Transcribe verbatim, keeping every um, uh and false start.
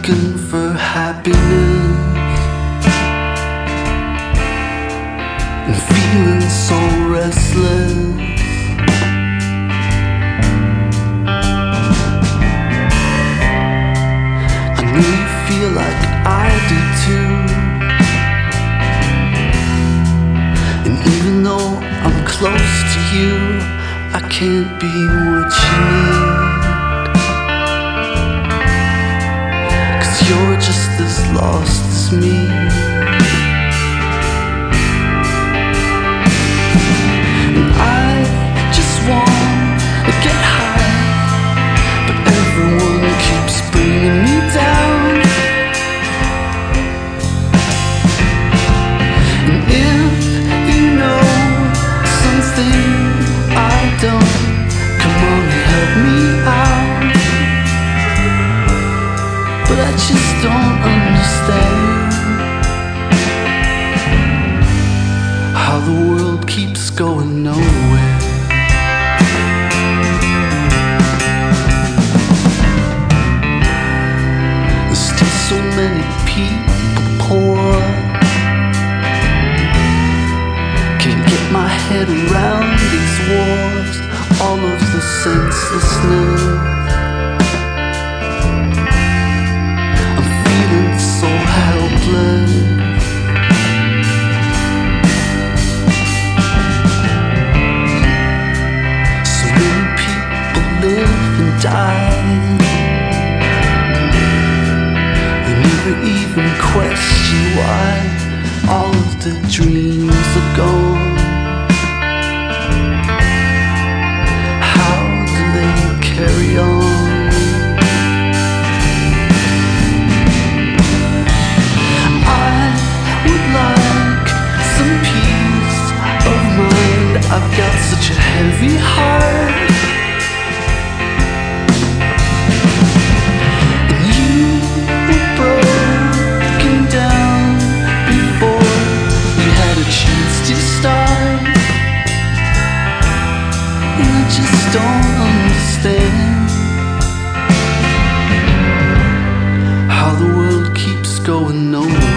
looking for happiness and feeling so restless. I know you feel like I do too, and even though I'm close to you, I can't be what you need. You're just as lost as me. And I just want to get high, but everyone keeps bringing me down. And if you know something I don't, come on and help me out. But I just don't understand how the world keeps going nowhere. There's still so many people poor. Can't get my head around these wars, all of the senselessness. So helpless. So many people live and die. They never even question why all of the dreams are gone. How do they carry on? I've got such a heavy heart, and you were broken down before we had a chance to start. And I just don't understand how the world keeps going nowhere.